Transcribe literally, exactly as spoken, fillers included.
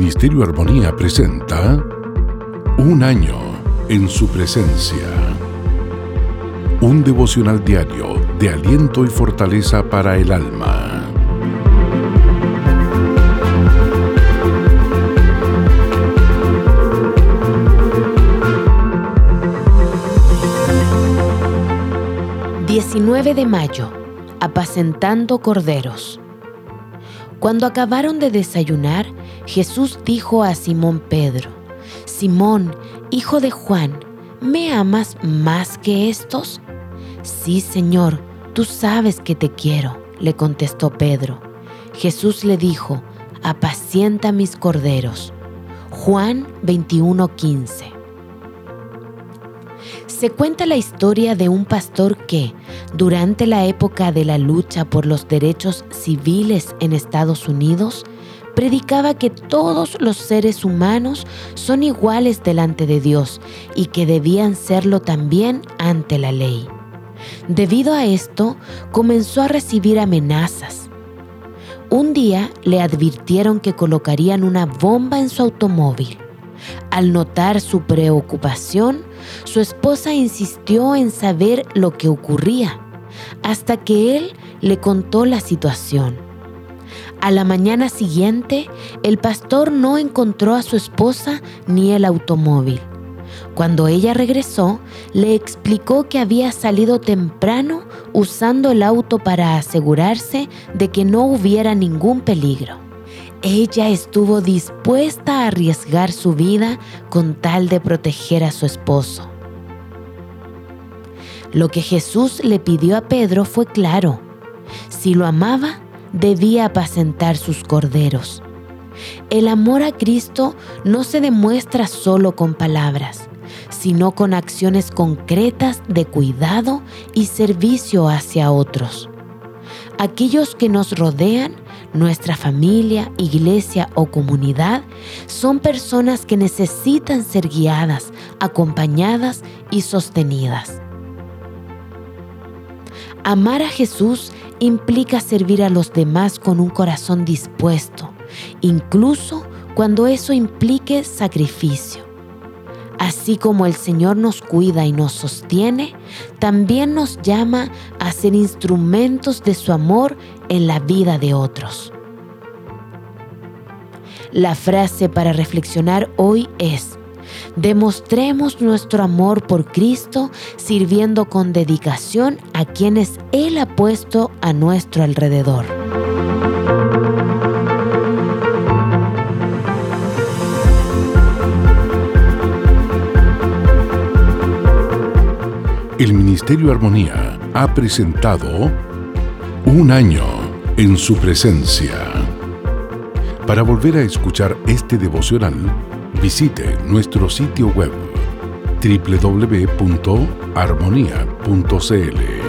Ministerio Armonía presenta Un año en su presencia. Un devocional diario de aliento y fortaleza para el alma. diecinueve de mayo. Apacentando corderos. Cuando acabaron de desayunar, Jesús dijo a Simón Pedro: Simón, hijo de Juan, ¿me amas más que estos? Sí, Señor, tú sabes que te quiero, le contestó Pedro. Jesús le dijo: apacienta mis corderos. Juan veintiuno quince. Se cuenta la historia de un pastor que, durante la época de la lucha por los derechos civiles en Estados Unidos, predicaba que todos los seres humanos son iguales delante de Dios y que debían serlo también ante la ley. Debido a esto, comenzó a recibir amenazas. Un día le advirtieron que colocarían una bomba en su automóvil. Al notar su preocupación, su esposa insistió en saber lo que ocurría, hasta que él le contó la situación. A la mañana siguiente, el pastor no encontró a su esposa ni el automóvil. Cuando ella regresó, le explicó que había salido temprano usando el auto para asegurarse de que no hubiera ningún peligro. Ella estuvo dispuesta a arriesgar su vida con tal de proteger a su esposo. Lo que Jesús le pidió a Pedro fue claro. Si lo amaba, debía apacentar sus corderos. El amor a Cristo no se demuestra solo con palabras, sino con acciones concretas de cuidado y servicio hacia otros. Aquellos que nos rodean, nuestra familia, iglesia o comunidad, son personas que necesitan ser guiadas, acompañadas y sostenidas. Amar a Jesús implica servir a los demás con un corazón dispuesto, incluso cuando eso implique sacrificio. Así como el Señor nos cuida y nos sostiene, también nos llama a ser instrumentos de su amor en la vida de otros. La frase para reflexionar hoy es: demostremos nuestro amor por Cristo sirviendo con dedicación a quienes Él ha puesto a nuestro alrededor. El Ministerio Armonía ha presentado Un año en su presencia. Para volver a escuchar este devocional, visite nuestro sitio web doble u doble u doble u punto armonía punto c l.